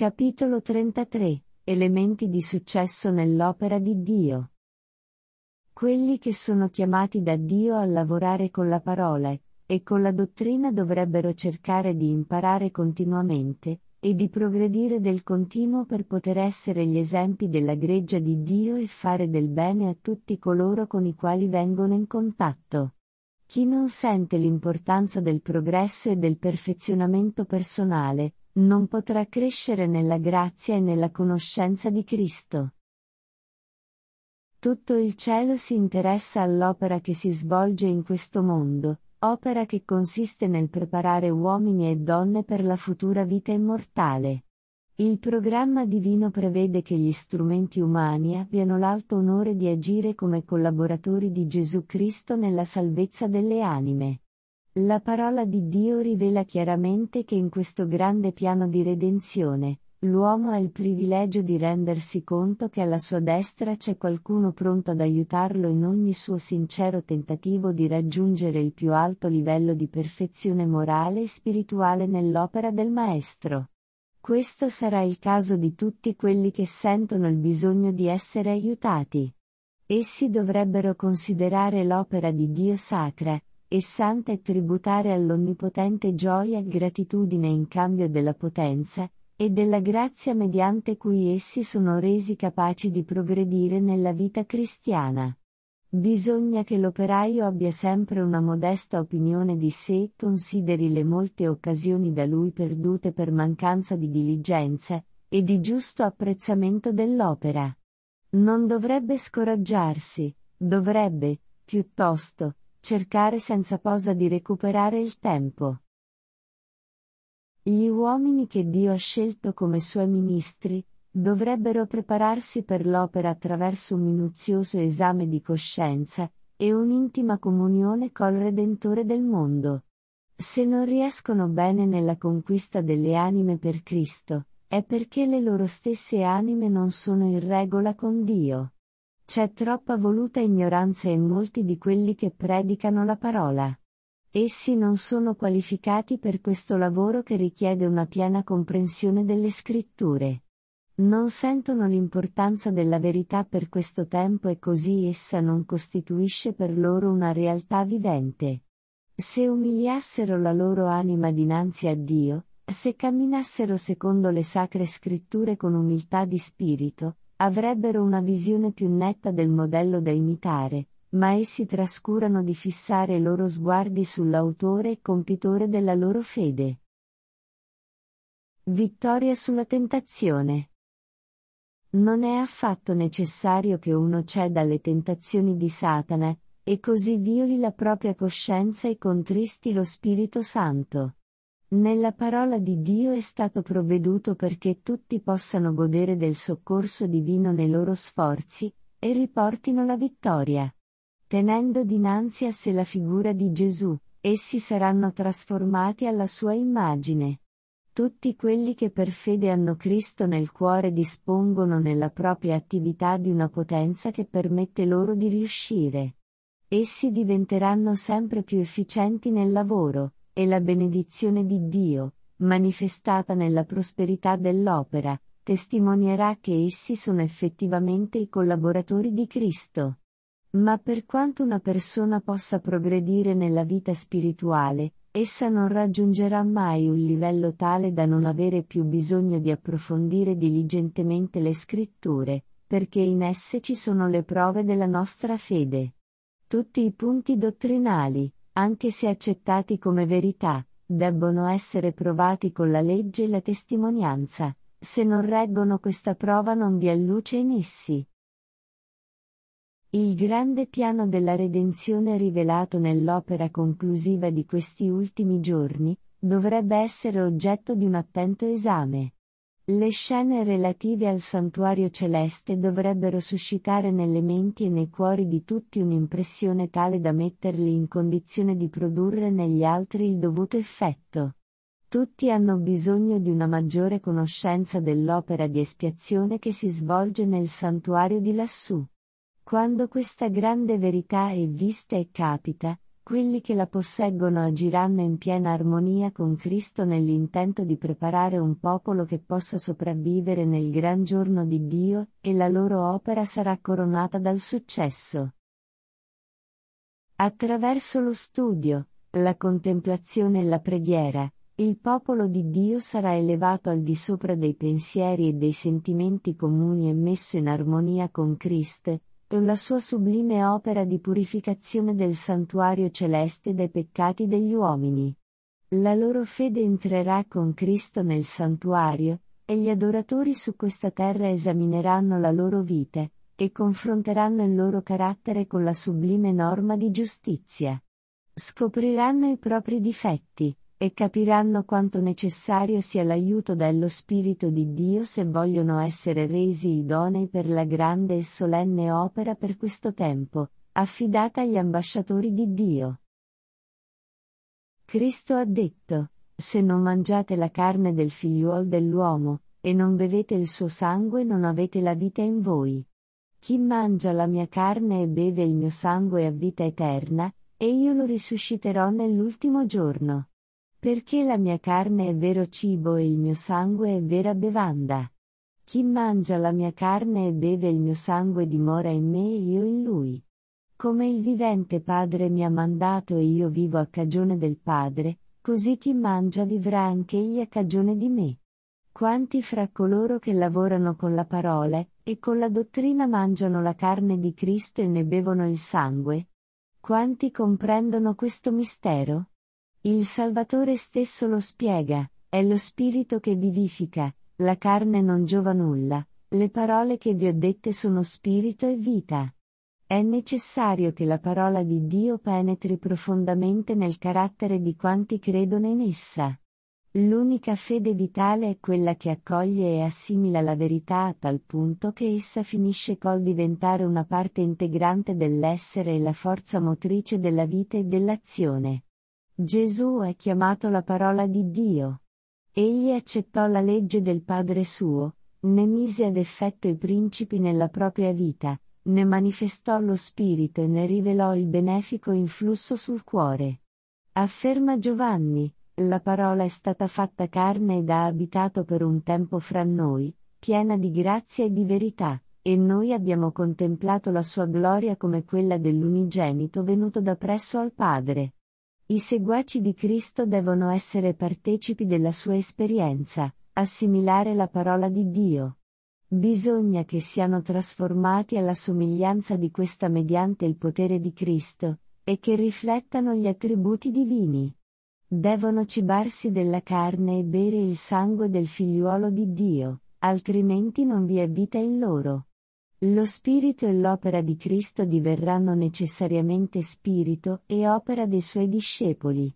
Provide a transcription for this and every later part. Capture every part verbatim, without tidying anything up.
Capitolo trentatré. Elementi di successo nell'opera di Dio. Quelli che sono chiamati da Dio a lavorare con la parola e con la dottrina dovrebbero cercare di imparare continuamente, e di progredire del continuo per poter essere gli esempi della greggia di Dio e fare del bene a tutti coloro con i quali vengono in contatto. Chi non sente l'importanza del progresso e del perfezionamento personale, non potrà crescere nella grazia e nella conoscenza di Cristo. Tutto il cielo si interessa all'opera che si svolge in questo mondo, opera che consiste nel preparare uomini e donne per la futura vita immortale. Il programma divino prevede che gli strumenti umani abbiano l'alto onore di agire come collaboratori di Gesù Cristo nella salvezza delle anime. La parola di Dio rivela chiaramente che in questo grande piano di redenzione, l'uomo ha il privilegio di rendersi conto che alla sua destra c'è qualcuno pronto ad aiutarlo in ogni suo sincero tentativo di raggiungere il più alto livello di perfezione morale e spirituale nell'opera del Maestro. Questo sarà il caso di tutti quelli che sentono il bisogno di essere aiutati. Essi dovrebbero considerare l'opera di Dio sacra e santa e tributare all'Onnipotente gioia e gratitudine in cambio della potenza e della grazia mediante cui essi sono resi capaci di progredire nella vita cristiana. Bisogna che l'operaio abbia sempre una modesta opinione di sé e consideri le molte occasioni da lui perdute per mancanza di diligenza e di giusto apprezzamento dell'opera. Non dovrebbe scoraggiarsi, dovrebbe, piuttosto, cercare senza posa di recuperare il tempo. Gli uomini che Dio ha scelto come suoi ministri, dovrebbero prepararsi per l'opera attraverso un minuzioso esame di coscienza, e un'intima comunione col Redentore del mondo. Se non riescono bene nella conquista delle anime per Cristo, è perché le loro stesse anime non sono in regola con Dio. C'è troppa voluta ignoranza in molti di quelli che predicano la parola. Essi non sono qualificati per questo lavoro che richiede una piena comprensione delle Scritture. Non sentono l'importanza della verità per questo tempo e così essa non costituisce per loro una realtà vivente. Se umiliassero la loro anima dinanzi a Dio, se camminassero secondo le sacre Scritture con umiltà di spirito, avrebbero una visione più netta del modello da imitare, ma essi trascurano di fissare i loro sguardi sull'autore e compitore della loro fede. Vittoria sulla tentazione. Non è affatto necessario che uno ceda alle tentazioni di Satana, e così violi la propria coscienza e contristi lo Spirito Santo. Nella parola di Dio è stato provveduto perché tutti possano godere del soccorso divino nei loro sforzi, e riportino la vittoria. Tenendo dinanzi a sé la figura di Gesù, essi saranno trasformati alla sua immagine. Tutti quelli che per fede hanno Cristo nel cuore dispongono nella propria attività di una potenza che permette loro di riuscire. Essi diventeranno sempre più efficienti nel lavoro, e la benedizione di Dio, manifestata nella prosperità dell'opera, testimonierà che essi sono effettivamente i collaboratori di Cristo. Ma per quanto una persona possa progredire nella vita spirituale, essa non raggiungerà mai un livello tale da non avere più bisogno di approfondire diligentemente le Scritture, perché in esse ci sono le prove della nostra fede. Tutti i punti dottrinali, anche se accettati come verità, debbono essere provati con la legge e la testimonianza. Se non reggono questa prova non vi è luce in essi. Il grande piano della redenzione rivelato nell'opera conclusiva di questi ultimi giorni, dovrebbe essere oggetto di un attento esame. Le scene relative al santuario celeste dovrebbero suscitare nelle menti e nei cuori di tutti un'impressione tale da metterli in condizione di produrre negli altri il dovuto effetto. Tutti hanno bisogno di una maggiore conoscenza dell'opera di espiazione che si svolge nel santuario di lassù. Quando questa grande verità è vista e capita, quelli che la posseggono agiranno in piena armonia con Cristo nell'intento di preparare un popolo che possa sopravvivere nel gran giorno di Dio, e la loro opera sarà coronata dal successo. Attraverso lo studio, la contemplazione e la preghiera, il popolo di Dio sarà elevato al di sopra dei pensieri e dei sentimenti comuni e messo in armonia con Cristo, e la sua sublime opera di purificazione del santuario celeste dai peccati degli uomini. La loro fede entrerà con Cristo nel santuario, e gli adoratori su questa terra esamineranno la loro vita, e confronteranno il loro carattere con la sublime norma di giustizia. Scopriranno i propri difetti, e capiranno quanto necessario sia l'aiuto dello Spirito di Dio se vogliono essere resi idonei per la grande e solenne opera per questo tempo, affidata agli ambasciatori di Dio. Cristo ha detto: se non mangiate la carne del figliuol dell'uomo, e non bevete il suo sangue, non avete la vita in voi. Chi mangia la mia carne e beve il mio sangue ha vita eterna, e io lo risusciterò nell'ultimo giorno. Perché la mia carne è vero cibo e il mio sangue è vera bevanda. Chi mangia la mia carne e beve il mio sangue dimora in me e io in lui. Come il vivente Padre mi ha mandato e io vivo a cagione del Padre, così chi mangia vivrà anch'egli a cagione di me. Quanti fra coloro che lavorano con la parola e con la dottrina mangiano la carne di Cristo e ne bevono il sangue? Quanti comprendono questo mistero? Il Salvatore stesso lo spiega: è lo Spirito che vivifica, la carne non giova nulla, le parole che vi ho dette sono spirito e vita. È necessario che la parola di Dio penetri profondamente nel carattere di quanti credono in essa. L'unica fede vitale è quella che accoglie e assimila la verità a tal punto che essa finisce col diventare una parte integrante dell'essere e la forza motrice della vita e dell'azione. Gesù è chiamato la parola di Dio. Egli accettò la legge del Padre suo, ne mise ad effetto i principi nella propria vita, ne manifestò lo spirito e ne rivelò il benefico influsso sul cuore. Afferma Giovanni: la parola è stata fatta carne ed ha abitato per un tempo fra noi, piena di grazia e di verità, e noi abbiamo contemplato la sua gloria come quella dell'unigenito venuto da presso al Padre. I seguaci di Cristo devono essere partecipi della sua esperienza, assimilare la parola di Dio. Bisogna che siano trasformati alla somiglianza di questa mediante il potere di Cristo, e che riflettano gli attributi divini. Devono cibarsi della carne e bere il sangue del figliuolo di Dio, altrimenti non vi è vita in loro. Lo spirito e l'opera di Cristo diverranno necessariamente spirito e opera dei suoi discepoli.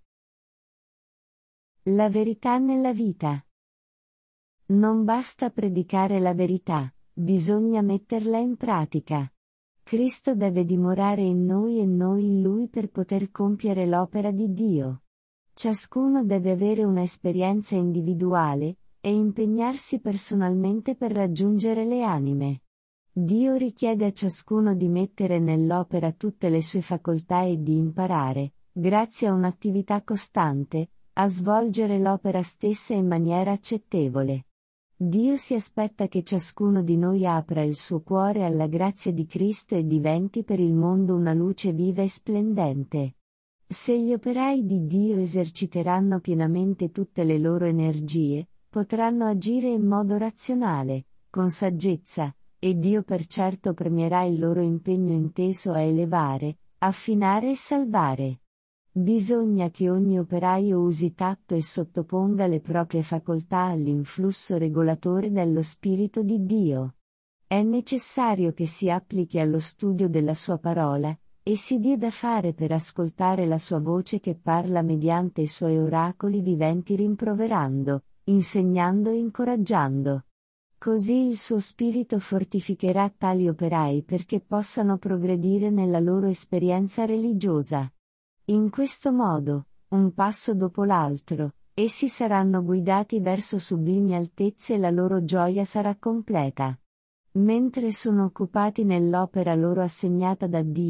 La verità nella vita. Non basta predicare la verità, bisogna metterla in pratica. Cristo deve dimorare in noi e noi in Lui per poter compiere l'opera di Dio. Ciascuno deve avere una esperienza individuale, e impegnarsi personalmente per raggiungere le anime. Dio richiede a ciascuno di mettere nell'opera tutte le sue facoltà e di imparare, grazie a un'attività costante, a svolgere l'opera stessa in maniera accettevole. Dio si aspetta che ciascuno di noi apra il suo cuore alla grazia di Cristo e diventi per il mondo una luce viva e splendente. Se gli operai di Dio eserciteranno pienamente tutte le loro energie, potranno agire in modo razionale, con saggezza, e Dio per certo premierà il loro impegno inteso a elevare, affinare e salvare. Bisogna che ogni operaio usi tatto e sottoponga le proprie facoltà all'influsso regolatore dello Spirito di Dio. È necessario che si applichi allo studio della sua parola, e si dia da fare per ascoltare la sua voce che parla mediante i suoi oracoli viventi rimproverando, insegnando e incoraggiando. Così il suo spirito fortificherà tali operai perché possano progredire nella loro esperienza religiosa. In questo modo, un passo dopo l'altro, essi saranno guidati verso sublimi altezze e la loro gioia sarà completa. Mentre sono occupati nell'opera loro assegnata da Dio,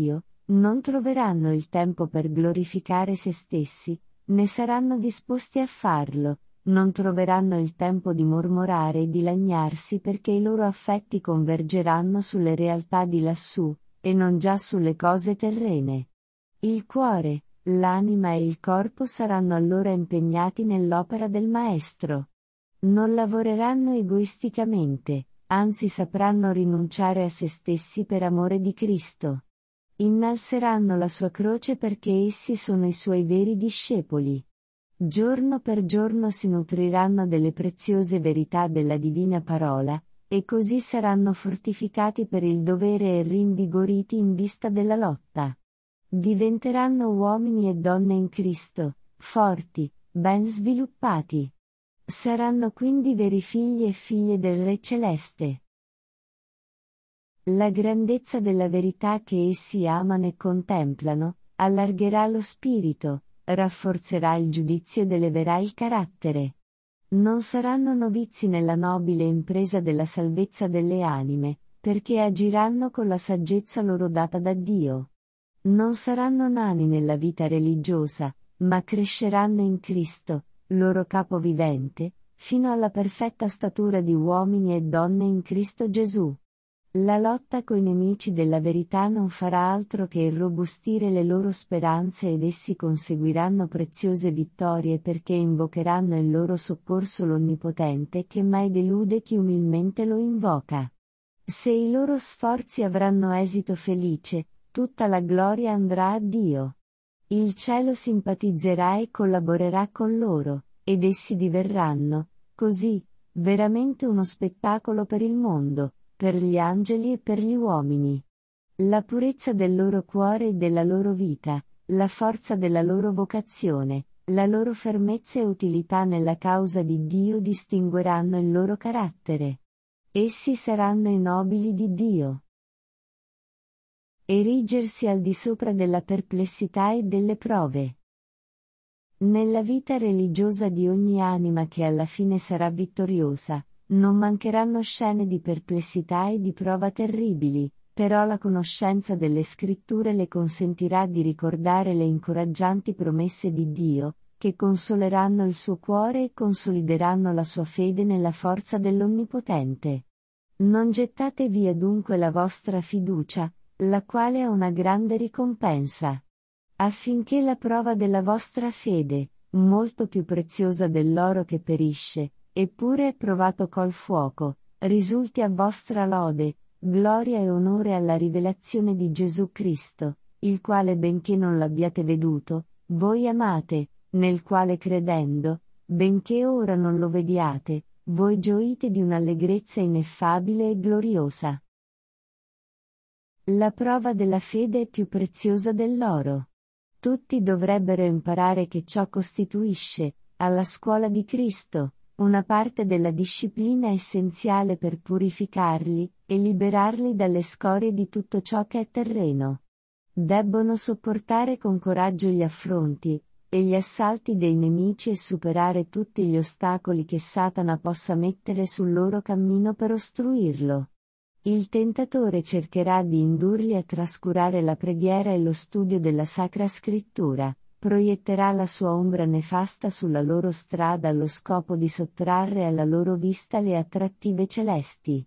non troveranno il tempo per glorificare se stessi, né saranno disposti a farlo, non troveranno il tempo di mormorare e di lagnarsi perché i loro affetti convergeranno sulle realtà di lassù, e non già sulle cose terrene. Il cuore, l'anima e il corpo saranno allora impegnati nell'opera del Maestro. Non lavoreranno egoisticamente, anzi sapranno rinunciare a se stessi per amore di Cristo. Innalzeranno la sua croce perché essi sono i suoi veri discepoli. Giorno per giorno si nutriranno delle preziose verità della divina parola, e così saranno fortificati per il dovere e rinvigoriti in vista della lotta. Diventeranno uomini e donne in Cristo, forti, ben sviluppati. Saranno quindi veri figli e figlie del Re Celeste. La grandezza della verità che essi amano e contemplano, allargherà lo spirito, rafforzerà il giudizio ed eleverà il carattere. Non saranno novizi nella nobile impresa della salvezza delle anime, perché agiranno con la saggezza loro data da Dio. Non saranno nani nella vita religiosa, ma cresceranno in Cristo, loro capo vivente, fino alla perfetta statura di uomini e donne in Cristo Gesù. La lotta coi nemici della verità non farà altro che irrobustire le loro speranze ed essi conseguiranno preziose vittorie perché invocheranno il loro soccorso l'Onnipotente che mai delude chi umilmente lo invoca. Se i loro sforzi avranno esito felice, tutta la gloria andrà a Dio. Il cielo simpatizzerà e collaborerà con loro, ed essi diverranno, così, veramente uno spettacolo per il mondo, per gli angeli e per gli uomini. La purezza del loro cuore e della loro vita, la forza della loro vocazione, la loro fermezza e utilità nella causa di Dio distingueranno il loro carattere. Essi saranno i nobili di Dio. Erigersi al di sopra della perplessità e delle prove. Nella vita religiosa di ogni anima che alla fine sarà vittoriosa, non mancheranno scene di perplessità e di prova terribili, però la conoscenza delle scritture le consentirà di ricordare le incoraggianti promesse di Dio, che consoleranno il suo cuore e consolideranno la sua fede nella forza dell'Onnipotente. Non gettate via dunque la vostra fiducia, la quale ha una grande ricompensa. Affinché la prova della vostra fede, molto più preziosa dell'oro che perisce, eppure è provato col fuoco, risulti a vostra lode, gloria e onore alla rivelazione di Gesù Cristo, il quale benché non l'abbiate veduto, voi amate, nel quale credendo, benché ora non lo vediate, voi gioite di un'allegrezza ineffabile e gloriosa. La prova della fede è più preziosa dell'oro. Tutti dovrebbero imparare che ciò costituisce, alla scuola di Cristo, una parte della disciplina essenziale per purificarli, e liberarli dalle scorie di tutto ciò che è terreno. Debbono sopportare con coraggio gli affronti, e gli assalti dei nemici e superare tutti gli ostacoli che Satana possa mettere sul loro cammino per ostruirlo. Il tentatore cercherà di indurli a trascurare la preghiera e lo studio della Sacra Scrittura, proietterà la sua ombra nefasta sulla loro strada allo scopo di sottrarre alla loro vista le attrattive celesti.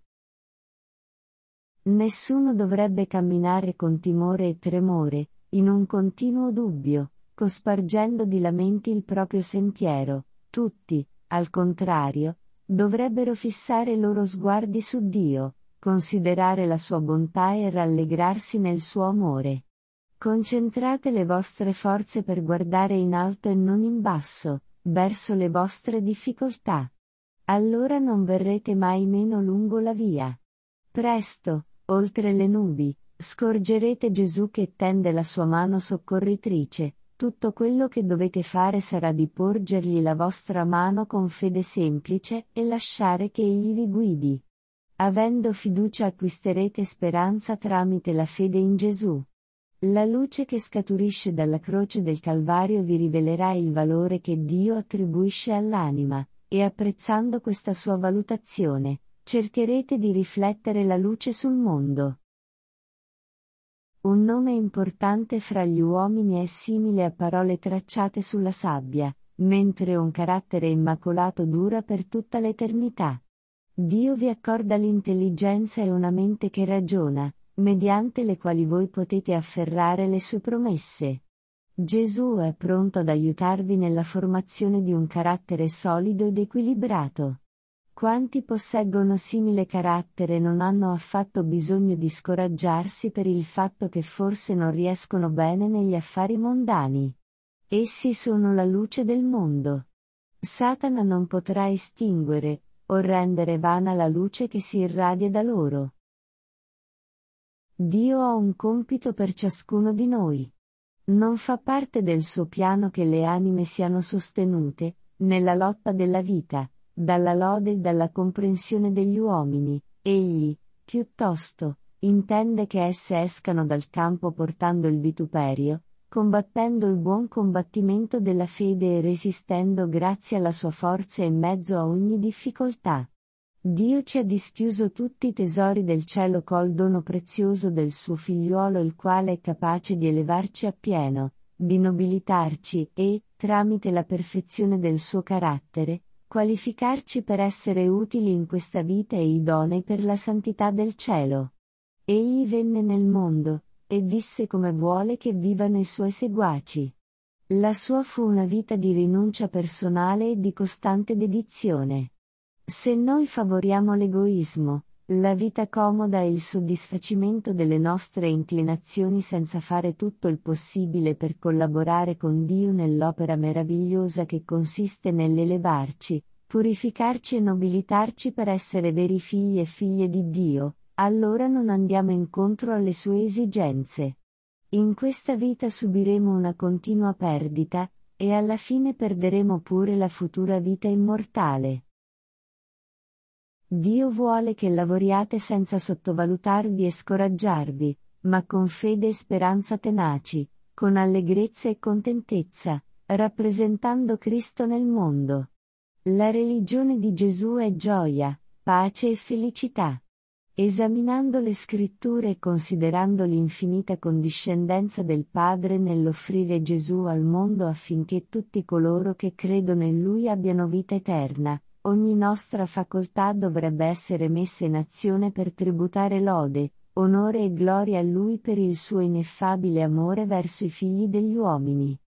Nessuno dovrebbe camminare con timore e tremore, in un continuo dubbio, cospargendo di lamenti il proprio sentiero. Tutti, al contrario, dovrebbero fissare i loro sguardi su Dio, considerare la sua bontà e rallegrarsi nel suo amore. Concentrate le vostre forze per guardare in alto e non in basso, verso le vostre difficoltà. Allora non verrete mai meno lungo la via. Presto, oltre le nubi, scorgerete Gesù che tende la sua mano soccorritrice. Tutto quello che dovete fare sarà di porgergli la vostra mano con fede semplice e lasciare che egli vi guidi. Avendo fiducia acquisterete speranza tramite la fede in Gesù. La luce che scaturisce dalla croce del Calvario vi rivelerà il valore che Dio attribuisce all'anima, e apprezzando questa sua valutazione, cercherete di riflettere la luce sul mondo. Un nome importante fra gli uomini è simile a parole tracciate sulla sabbia, mentre un carattere immacolato dura per tutta l'eternità. Dio vi accorda l'intelligenza e una mente che ragiona, mediante le quali voi potete afferrare le sue promesse. Gesù è pronto ad aiutarvi nella formazione di un carattere solido ed equilibrato. Quanti posseggono simile carattere non hanno affatto bisogno di scoraggiarsi per il fatto che forse non riescono bene negli affari mondani. Essi sono la luce del mondo. Satana non potrà estinguere, o rendere vana la luce che si irradia da loro. Dio ha un compito per ciascuno di noi. Non fa parte del suo piano che le anime siano sostenute, nella lotta della vita, dalla lode e dalla comprensione degli uomini. Egli, piuttosto, intende che esse escano dal campo portando il vituperio, combattendo il buon combattimento della fede e resistendo grazie alla sua forza in mezzo a ogni difficoltà. Dio ci ha dischiuso tutti i tesori del cielo col dono prezioso del suo figliuolo, il quale è capace di elevarci appieno, di nobilitarci e, tramite la perfezione del suo carattere, qualificarci per essere utili in questa vita e idonei per la santità del cielo. Egli venne nel mondo, e visse come vuole che vivano i suoi seguaci. La sua fu una vita di rinuncia personale e di costante dedizione. Se noi favoriamo l'egoismo, la vita comoda e il soddisfacimento delle nostre inclinazioni senza fare tutto il possibile per collaborare con Dio nell'opera meravigliosa che consiste nell'elevarci, purificarci e nobilitarci per essere veri figli e figlie di Dio, allora non andiamo incontro alle sue esigenze. In questa vita subiremo una continua perdita, e alla fine perderemo pure la futura vita immortale. Dio vuole che lavoriate senza sottovalutarvi e scoraggiarvi, ma con fede e speranza tenaci, con allegrezza e contentezza, rappresentando Cristo nel mondo. La religione di Gesù è gioia, pace e felicità. Esaminando le Scritture e considerando l'infinita condiscendenza del Padre nell'offrire Gesù al mondo affinché tutti coloro che credono in Lui abbiano vita eterna, ogni nostra facoltà dovrebbe essere messa in azione per tributare lode, onore e gloria a Lui per il suo ineffabile amore verso i figli degli uomini.